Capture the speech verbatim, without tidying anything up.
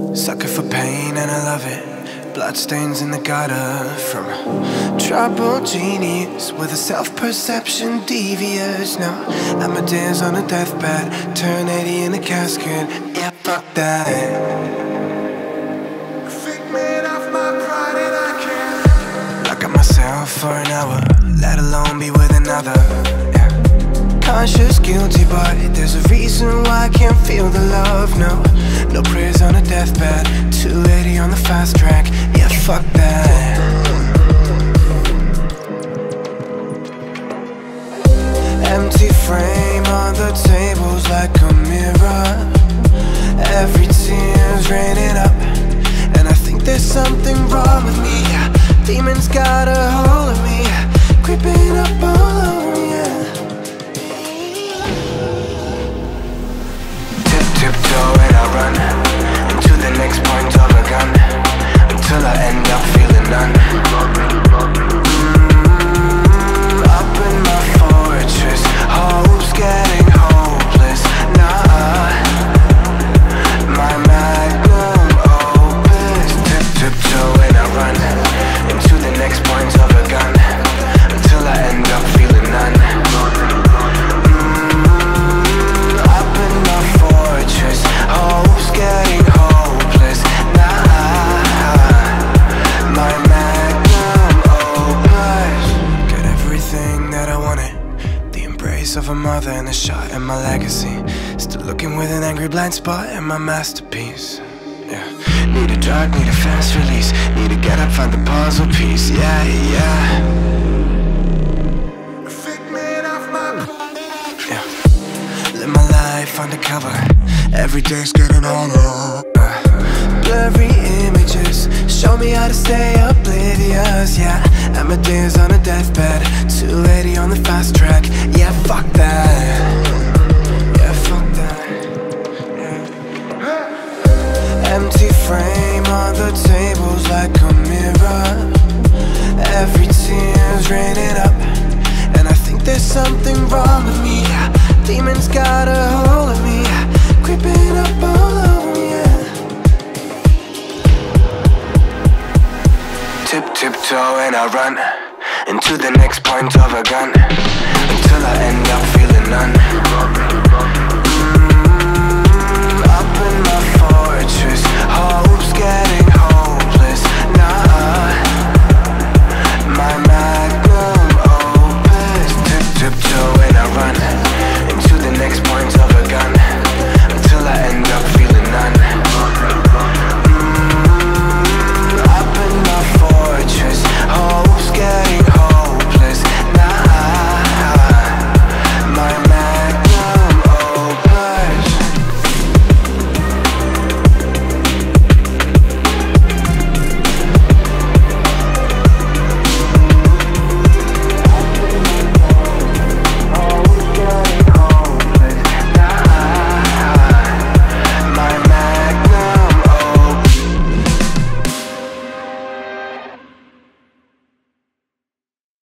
Sucker for pain and I love it. Bloodstains in the gutter from troubled genius with a self-perception devious. Now Amadeus on a deathbed, turn eighty in a casket. Yeah, fuck that. Figment of my pride and I can't look at myself for an hour, let alone be with another. Yeah. Conscious, guilty, but there's a reason why I can't feel the love. No, no prayers on a deathbed, two eighty on the fast track. Yeah, fuck that. Empty frame on the tables like a mirror. Every tear's raining up, and I think there's something wrong with me. Demons got a hold of me, creeping up all over me. Tiptoe and I run into the next point of a gun until I end up feeling none. Mm, up in my fortress, hope's getting hopeless. Nah, my magnum opus. Tip tiptoe and I run into the next point of a gun until I end up feeling none. Hope's getting hopeless. Nah, my magnum opus. Got everything that I wanted, the embrace of a mother and a shot at my legacy. Still looking with an angry blind spot at my masterpiece. Yeah. Need a drug, need a fast release, need to get up, find the puzzle piece. Yeah, yeah. Figment of my yeah. Live my life undercover, every day's getting older. uh, Blurry images show me how to stay oblivious. Yeah, Amadeus on a deathbed, two eighty on the fast track. Yeah, fuck that. Yeah, fuck that. Yeah. Empty frame on the tables like a mirror. Every tear's raining up, and I think there's something wrong with me. Demons got a hold of me, creeping up all over me. Yeah. Tip tiptoe and I run into the next point of a gun until I end up feeling none.